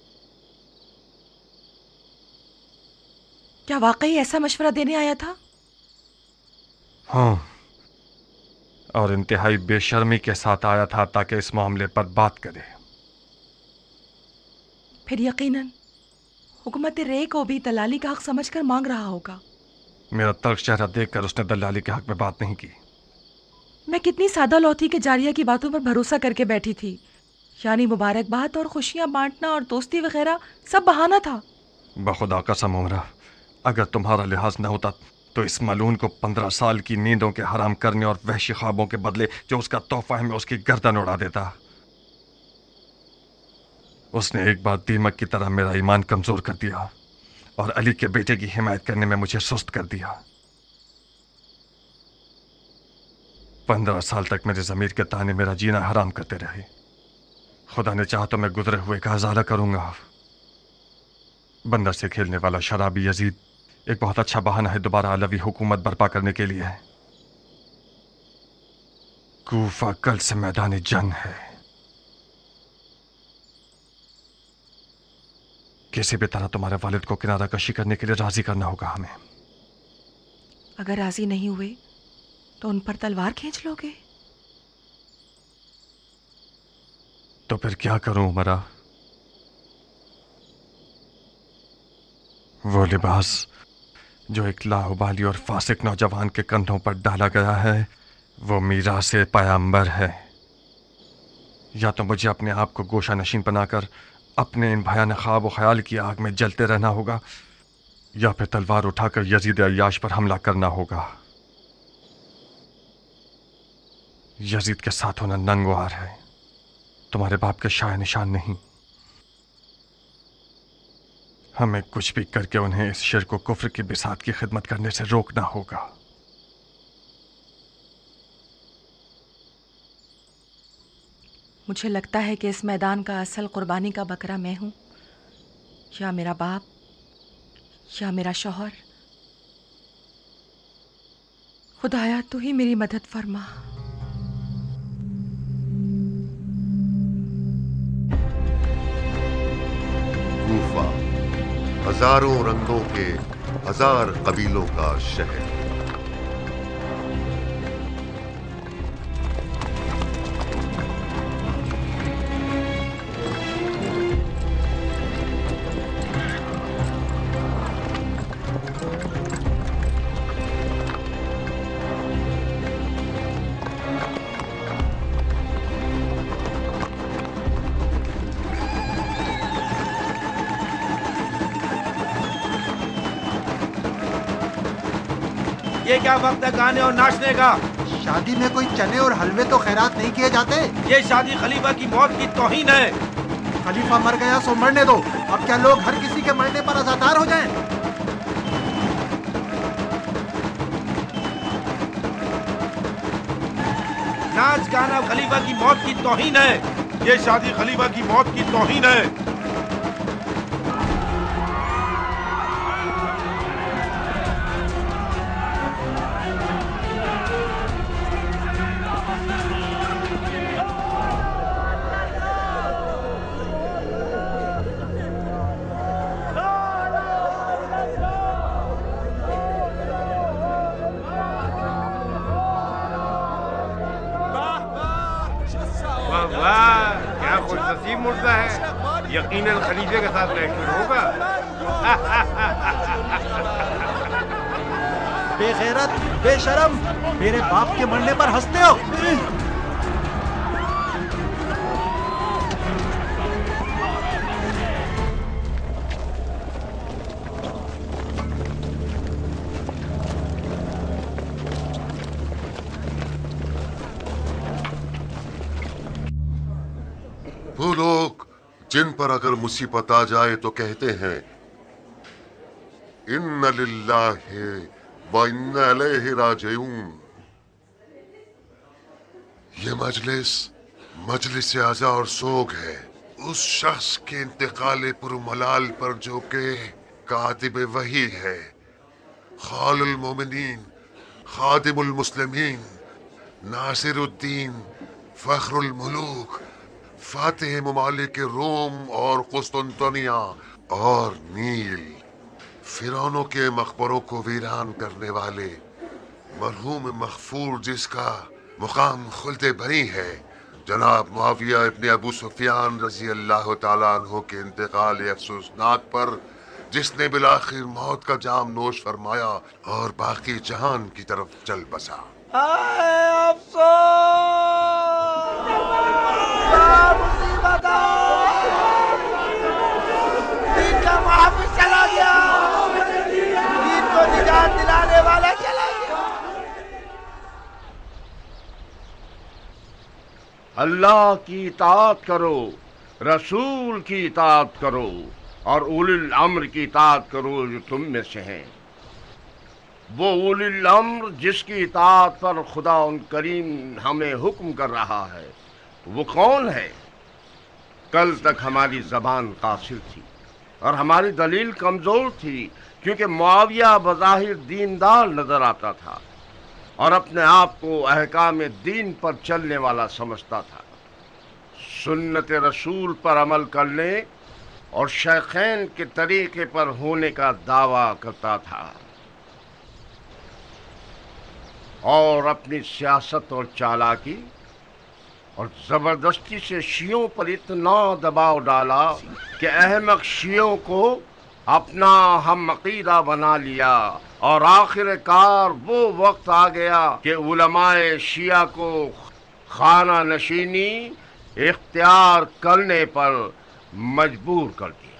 क्या वाकई ऐसा मशवरा देने आया था? हाँ, और इंतहाई बेशर्मी के साथ आया था ताकि इस मामले पर बात करे। फिर यकीनन हुकूमत रे को भी दलाली का हक समझकर मांग रहा होगा। मेरा तल्ख चेहरा देखकर उसने दलाली के हक में बात नहीं की। मैं कितनी सादा लौथी के जारिया की बातों पर भरोसा करके बैठी थी। यानी मुबारकबाद और खुशियां बांटना और दोस्ती वगैरह सब बहाना था। बखुदा कसम उमरा, अगर तुम्हारा लिहाज न होता तो इस मलून को पंद्रह साल की नींदों के हराम करने और वहशी ख्वाबों के बदले जो उसका तोहफा है मैं उसकी गर्दन उड़ा देता। उसने एक बार दीमक की तरह मेरा ईमान कमजोर कर दिया और अली के बेटे की हिमायत करने में मुझे सुस्त कर दिया। पंद्रह साल तक मेरे ज़मीर के ताने मेरा जीना हराम करते रहे। खुदा ने चाहा तो मैं गुजरे हुए का हज़ारा करूंगा। बंदर से खेलने वाला शराबी यजीद एक बहुत अच्छा बहाना है दोबारा अलवी हुकूमत बर्पा करने के लिए। कूफा कल से मैदान जंग है। किसी भी तरह तुम्हारे वालिद को किनारा कशी करने के लिए राजी करना होगा हमें। अगर राजी नहीं हुए तो उन पर तलवार खींच लोगे? तो फिर क्या करूं उमरा? वो लिबास जो एक लाहुबाली और फासिक नौजवान के कंधों पर डाला गया है वो मीरास पैगंबर है। या तो मुझे अपने आप को गोशा नशीन बनाकर अपने इन भयानक ख्वाब व ख्याल की आग में जलते रहना होगा, या फिर तलवार उठाकर यजीद अय्याश पर हमला करना होगा। यजीद के साथ होना नंगवार है, तुम्हारे बाप के शाय निशान नहीं। हमें कुछ भी करके उन्हें इस शिर्क व कुफ्र की बिसात की खिदमत करने से रोकना होगा। मुझे लगता है कि इस मैदान का असल कुर्बानी का बकरा मैं हूं, या मेरा बाप, या मेरा शौहर। खुदाया तू ही मेरी मदद फरमा। कूफा हजारों रंगों के हजार कबीलों का शहर। یہ کیا وقت ہے گانے اور ناچنے کا؟ شادی میں کوئی چنے اور حلوے تو خیرات نہیں کیے جاتے؟ یہ شادی خلیفہ کی موت کی توہین ہے۔ خلیفہ مر گیا سو مرنے دو، اب کیا لوگ ہر کسی کے مرنے پر عزادار ہو جائیں؟ ناچ گانا خلیفہ کی موت کی توہین ہے۔ یہ شادی خلیفہ کی موت کی توہین ہے۔ کیا خوش نصیب مردہ ہے، یقیناً خلیفے کے ساتھ ریکٹر ہوگا۔ بے غیرت، بے شرم، میرے باپ کے مرنے پر ہنستے ہو؟ وہ لوگ جن پر اگر مصیبت آ جائے تو کہتے ہیں ان للہ و انا الیہ راجعون۔ یہ مجلس مجلس عزا اور سوگ ہے اس شخص کے انتقال پرملال پر جو کہ کاتب وحی ہے، خال المومنین، خادم المسلمین، ناصر الدین، فخر الملوک، فاتح ممالک روم اور قسطنطنیہ اور نیل، فرعونوں کے مقبروں کو ویران کرنے والے، مرحوم مغفور جس کا مقام خلد بری ہے، جناب معاویہ ابن ابو سفیان رضی اللہ تعالیٰ عنہ کے انتقال افسوسناک پر جس نے بالآخر موت کا جام نوش فرمایا اور باقی جہان کی طرف چل بسا۔ دین کا محافظ چلا گیا، دین کو نجات دلانے والا چلا گیا۔ اللہ کی اطاعت کرو، رسول کی اطاعت کرو اور اولی الامر کی اطاعت کرو جو تم میں سے ہیں۔ وہ اولی الامر جس کی اطاعت پر خدا ان کریم ہمیں حکم کر رہا ہے وہ کون ہے؟ کل تک ہماری زبان قاصر تھی اور ہماری دلیل کمزور تھی، کیونکہ معاویہ بظاہر دیندار نظر آتا تھا اور اپنے آپ کو احکام دین پر چلنے والا سمجھتا تھا، سنت رسول پر عمل کرنے اور شیخین کے طریقے پر ہونے کا دعویٰ کرتا تھا، اور اپنی سیاست اور چالاکی اور زبردستی سے شیعوں پر اتنا دباؤ ڈالا کہ احمق شیعوں کو اپنا ہم عقیدہ بنا لیا، اور آخر کار وہ وقت آ گیا کہ علماء شیعہ کو خانہ نشینی اختیار کرنے پر مجبور کر دیا۔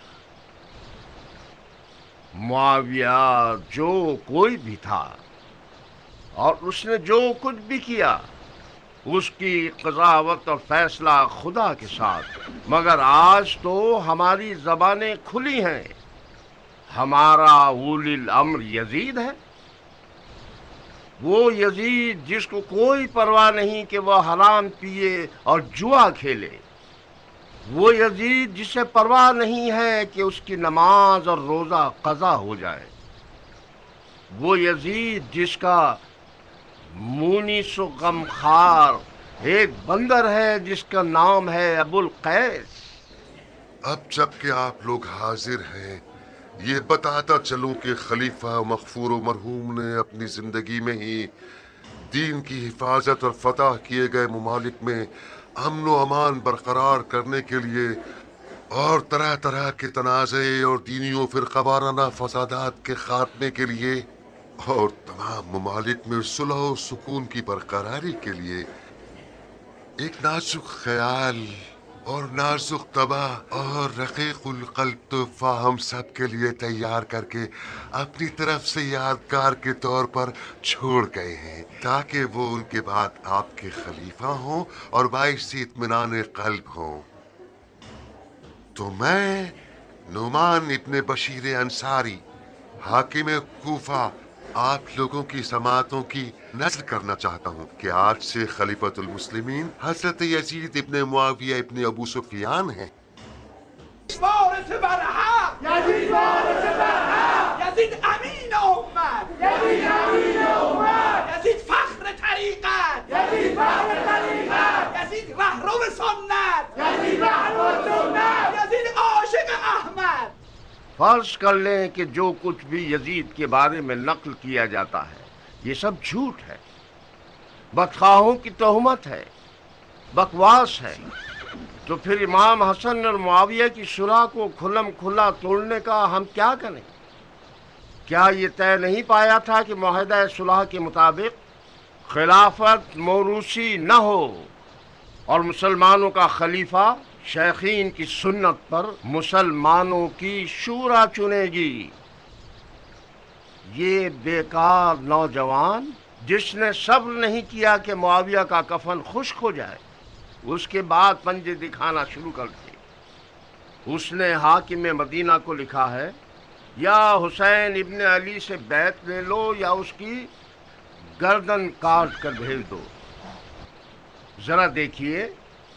معاویہ جو کوئی بھی تھا اور اس نے جو کچھ بھی کیا اس کی قضاوت اور فیصلہ خدا کے ساتھ، مگر آج تو ہماری زبانیں کھلی ہیں۔ ہمارا اولی الامر یزید ہے، وہ یزید جس کو کوئی پرواہ نہیں کہ وہ حرام پیے اور جوا کھیلے، وہ یزید جسے پرواہ نہیں ہے کہ اس کی نماز اور روزہ قضا ہو جائے، وہ یزید جس کا مونس و غمخوار ایک بندر ہے جس کا نام ہے ابو القیس۔ اب جب کہ آپ لوگ حاضر ہیں، یہ بتاتا چلوں کہ خلیفہ مغفور و مرحوم نے اپنی زندگی میں ہی دین کی حفاظت اور فتح کیے گئے ممالک میں امن و امان برقرار کرنے کے لیے اور طرح طرح کے تنازع اور دینی و فرقہ وارانہ فسادات کے خاتمے کے لیے اور تمام ممالک میں صلح و سکون کی برقراری کے لیے ایک نازک خیال اور نازک طبع اور رقیق القلب تحفہ ہم سب کے لیے تیار کر کے اپنی طرف سے یادگار کے طور پر چھوڑ گئے ہیں، تاکہ وہ ان کے بعد آپ کے خلیفہ ہوں اور باعث اطمینان قلب ہوں۔ تو میں نعمان ابن بشیر انصاری، حاکم کوفہ، آپ لوگوں کی سماعتوں کی نظر کرنا چاہتا ہوں کہ آج سے خلیفۃ المسلمین حضرت یزید ابن معاویہ ابن ابو سفیان ہیں۔ وارث برحق یزید وارث برحق یزید امین امت یزید امین امت یزید فخر طریقت یزید فخر طریقت یزید رهرو سنت یزید رهرو سنت یزید عاشق احمد۔ فرض کر لیں کہ جو کچھ بھی یزید کے بارے میں نقل کیا جاتا ہے یہ سب جھوٹ ہے، بدخواہوں کی تہمت ہے، بکواس ہے، تو پھر امام حسن اور معاویہ کی صلح کو کھلم کھلا توڑنے کا ہم کیا کریں؟ کیا یہ طے نہیں پایا تھا کہ معاہدہ صلح کے مطابق خلافت موروثی نہ ہو اور مسلمانوں کا خلیفہ شیخین کی سنت پر مسلمانوں کی شورا چنے گی؟ یہ بیکار نوجوان جس نے صبر نہیں کیا کہ معاویہ کا کفن خشک ہو جائے، اس کے بعد پنجے دکھانا شروع کر دیے۔ اس نے حاکم مدینہ کو لکھا ہے یا حسین ابن علی سے بیعت لے لو یا اس کی گردن کاٹ کر بھیج دو۔ ذرا دیکھیے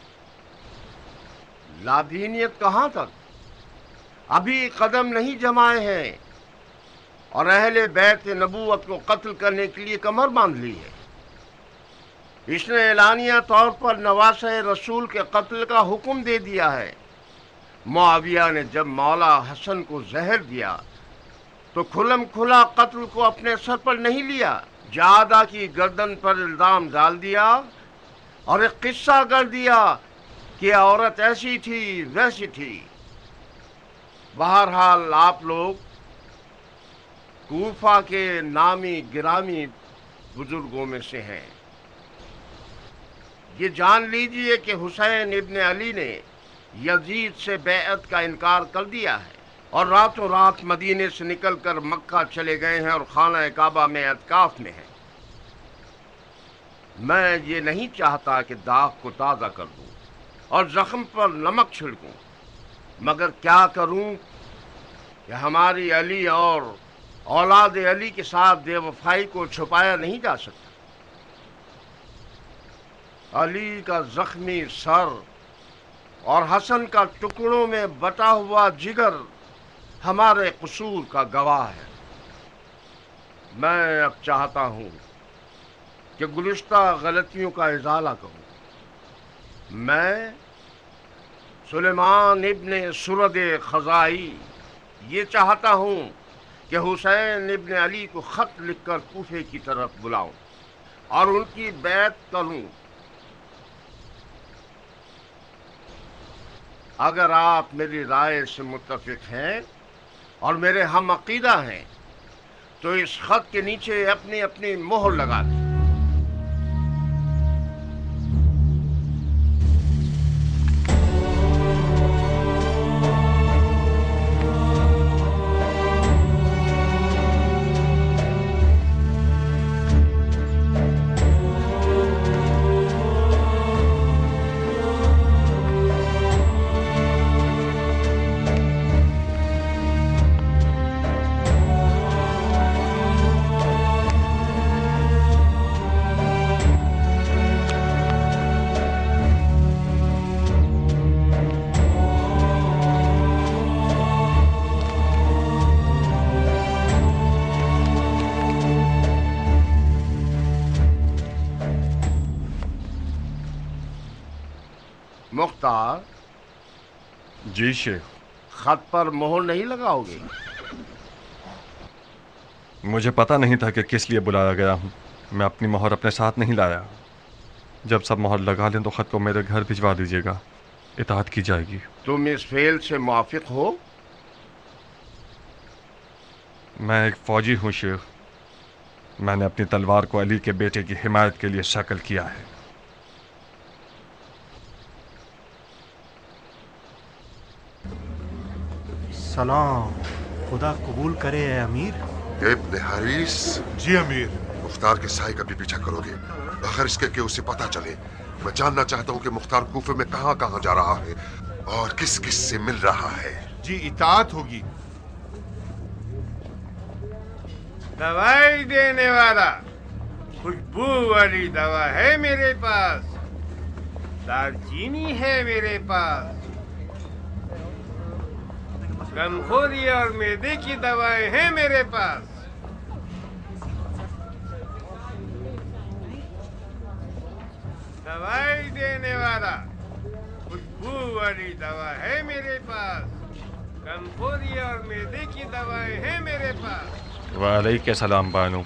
لادینیت کہاں تک، ابھی قدم نہیں جمائے ہیں اور اہل بیت نبوت کو قتل کرنے کے لیے کمر باندھ لی ہے۔ اس نے اعلانیہ طور پر نواسہ رسول کے قتل کا حکم دے دیا ہے۔ معاویہ نے جب مولا حسن کو زہر دیا تو کھلم کھلا قتل کو اپنے سر پر نہیں لیا، جادہ کی گردن پر الزام ڈال دیا اور ایک قصہ کر دیا کہ عورت ایسی تھی ویسی تھی۔ بہرحال آپ لوگ کوفہ کے نامی گرامی بزرگوں میں سے ہیں، یہ جان لیجئے کہ حسین ابن علی نے یزید سے بیعت کا انکار کر دیا ہے اور راتوں رات مدینے سے نکل کر مکہ چلے گئے ہیں اور خانہ کعبہ میں اعتکاف میں ہیں۔ میں یہ نہیں چاہتا کہ داغ کو تازہ کر دوں اور زخم پر نمک چھڑکوں، مگر کیا کروں کہ ہماری علی اور اولاد علی کے ساتھ بے وفائی کو چھپایا نہیں جا سکتا۔ علی کا زخمی سر اور حسن کا ٹکڑوں میں بٹا ہوا جگر ہمارے قصور کا گواہ ہے۔ میں اب چاہتا ہوں کہ گزشتہ غلطیوں کا ازالہ کروں۔ میں سلیمان ابن سرد خزائی یہ چاہتا ہوں کہ حسین ابن علی کو خط لکھ کر کوفے کی طرف بلاؤں اور ان کی بیعت کروں۔ اگر آپ میری رائے سے متفق ہیں اور میرے ہم عقیدہ ہیں تو اس خط کے نیچے اپنی اپنی مہر لگا دیں۔ مختار جی شیخ، خط پر مہر نہیں لگاؤ گے؟ مجھے پتہ نہیں تھا کہ کس لیے بلایا گیا ہوں، میں اپنی مہر اپنے ساتھ نہیں لایا۔ جب سب مہر لگا لیں تو خط کو میرے گھر بھجوا دیجیے گا، اطاعت کی جائے گی۔ تم اس فعل سے موافق ہو؟ میں ایک فوجی ہوں شیخ، میں نے اپنی تلوار کو علی کے بیٹے کی حمایت کے لیے شکل کیا ہے۔ सलाम। खुदा कबूल करे है अमीर। इब्न हारिस। जी अमीर। मुख्तार के साए का भी पीछा करोगे बगैर इसके कि उसे पता चले। मैं जानना चाहता हूँ कि मुख्तार कूफे में कहाँ कहाँ जा रहा है और किस किस से मिल रहा है। जी इताअत होगी। दवाई देने वाला खुशबू वाली दवा है मेरे पास, दालचीनी है मेरे पास, गमखोरी और मैदे की दवाएं हैं मेरे पास। दवाई देने वाला खुशबू वाली दवा है मेरे पास, गमखोरी और मैदे की दवाएं हैं मेरे पास। वालेकुम सलाम बानू।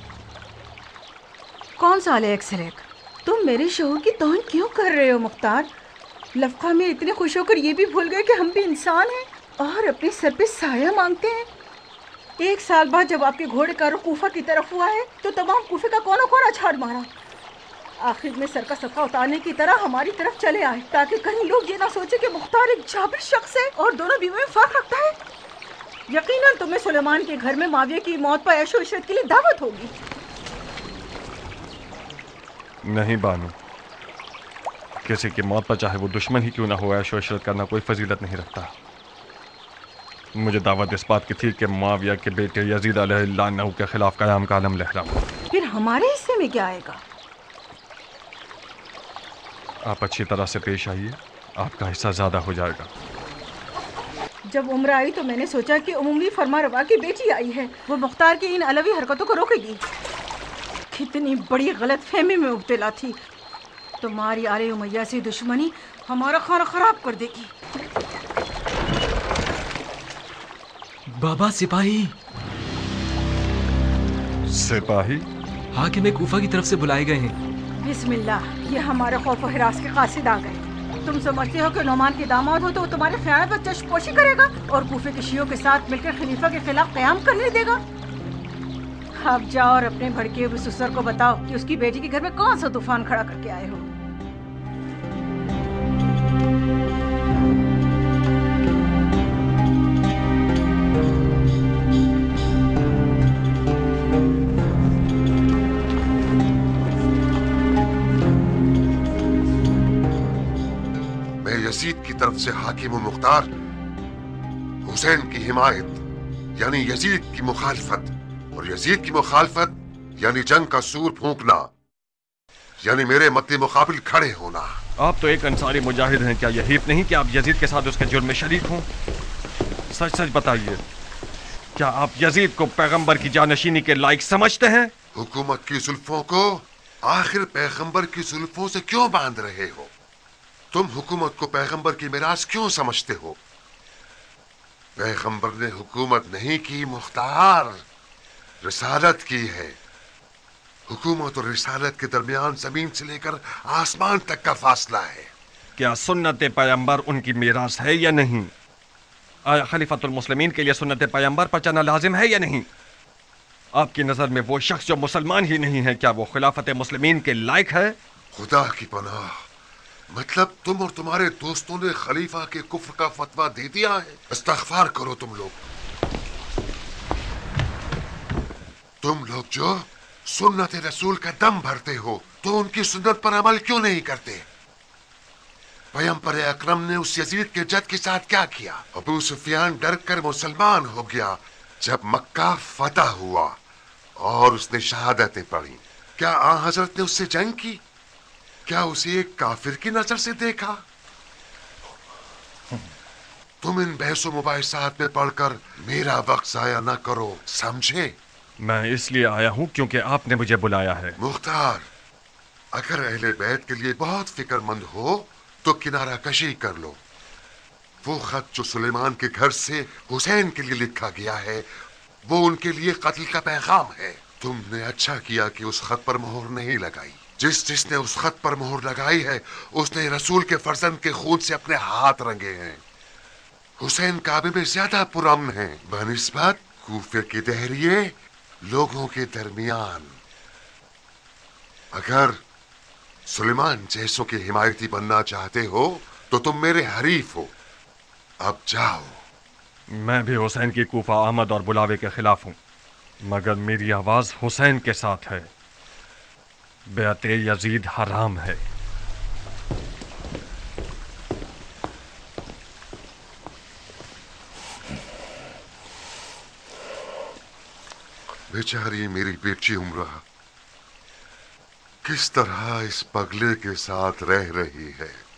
कौन सा अलेक सलेक? तुम मेरे शोहर की तौहीन क्यों कर रहे हो मुख्तार? लफ्का में इतने खुश होकर ये भी भूल गए कि हम भी इंसान हैं और अपने सर पे साया मांगते हैं। एक साल बाद जब आपके घोड़े का रुख कूफा की तरफ हुआ है तो तमाम कूफे का कोना कोना छाड़ मारा। आखिर में सर का सफा उतारने की तरह हमारी तरफ चले आए ताकि कहीं लोग ये ना सोचे कि मुख्तार एक जाबिर शख्स है और दोनों बीवियों में फर्क रखता है। यकीनन तुम्हें सुलेमान के घर में माविया की मौत पर ऐशो इशरत के लिए दावत होगी। नहीं बानू, किसी की मौत पर चाहे वो दुश्मन ही क्यों ना हो ऐशो इशरत करना कोई फजीलत नहीं रखता। मुझे दावत इस बात की थी कि मुआविया के बेटे यजीद अलैहिस्सलाम के खिलाफ कयाम का आलम लहराऊं। फिर हमारे हिस्से में क्या आएगा? आप अच्छी तरह से पेश आइए, आपका हिस्सा ज्यादा हो जाएगा। जब उम्र आई तो मैंने सोचा कि उम्मी फरमारवा की बेटी आई है, वो मुख्तार की इन अलवी हरकतों को रोकेगी। कितनी बड़ी गलत फहमी में मुब्तला थी। तुम्हारी आले उमैया से दुश्मनी हमारा खाना खराब कर देगी। बाबा सिपाही। सिपाही? हाकिम कूफा की तरफ से बुलाए गए हैं। बिस्मिल्लाह, ये हमारे खौफ और हिरास के कासिद आ गए। तुम समझते हो कि नौमान के दामाद हो तो वो तुम्हारे ख्याल पर चश्मपोशी करेगा और कूफे के शियों के साथ मिलकर खलीफा के खिलाफ कयाम करने देगा? अब जाओ और अपने भड़के हुए ससुर को बताओ कि उसकी बेटी के घर में कौन सा तूफान खड़ा करके आए हो। मैं यजीद की तरफ से हाकिम मुख्तार हुसैन की हिमायत यानी यजीद की मुखालफत और यजीद की मुखालफत यानी जंग का सूर फूंकना यानी मेरे मद्दे मुकाबिल खड़े होना। आप तो एक अंसारी मुजाहिद हैं, क्या यही नहीं कि आप यजीद के साथ उसके जुर्म में शरीक हों? सच सच बताइए, क्या आप यजीद को पैगंबर की जानशीनी के लायक समझते हैं? हुकूमत की जुल्फों को आखिर पैगंबर की जुल्फों से क्यों बांध रहे हो? तुम हुकूमत को पैगंबर की मिरास क्यों समझते हो? पैगंबर ने हुकूमत नहीं की, मुख्तार रिसालत की है। हुकूमत और रिसालत के दरमियान जमीन से लेकर आसमान तक का फासला है। क्या सुन्नत पैगंबर उनकी मीरास है या नहीं? आया खलीफतुल मुस्लिमीन के लिए सुन्नत पैगंबर पर चलना लाजिम है या नहीं? आपकी नजर में वो शख्स जो मुसलमान ही नहीं है, क्या वो खिलाफत मुस्लिमीन के लायक है? खुदा की पनाह, मतलब तुम और तुम्हारे दोस्तों ने खलीफा के कुफ्र का फतवा दे दिया है? इस्तग़फ़ार करो तुम लोग। तुम लोग जो सुन्नत रसूल का दम भरते हो तो उनकी सुन्नत पर अमल क्यों नहीं करते? पैगंबर अकरम ने उस यजीद के जद के साथ क्या किया? अबू सुफियान डर कर मुसलमान हो गया जब मक्का फतह हुआ और उसने शहादतें पढ़ी। क्या आ हजरत ने उससे जंग की? क्या उसे एक काफिर की नजर से देखा? तुम इन बहसों मुबाहिसात में पढ़कर मेरा वक्त जाया न करो, समझे? मैं इसलिए आया हूं क्योंकि आपने मुझे बुलाया है। मुख्तार, अगर अहले बैत के लिए बहुत फिक्रमंद हो तो किनारा कशी कर लो। वो खत जो सुलेमान के घर से हुसैन के लिए लिखा गया है वो उनके लिए कत्ल का पैगाम है। तुमने अच्छा किया कि उस खत पर मोहर नहीं लगाई। जिस जिसने उस खत पर मोहर लगाई है उसने रसूल के फर्जंद के खून से अपने हाथ रंगे हैं। हुसैन काबे में ज्यादा पुरअमन है बनिस्बत कूफे के दहरिए लोगों के दरमियान। अगर सुलेमान जैसों की हिमायती बनना चाहते हो तो तुम मेरे हरीफ हो। अब जाओ मैं भी हुसैन की कूफा आमद और बुलावे के खिलाफ हूँ, मगर मेरी आवाज़ हुसैन के साथ है। बेअत यजीद हराम है। बेचारी मेरी बेटी उम्रा किस तरह इस पगले के साथ रह रही है।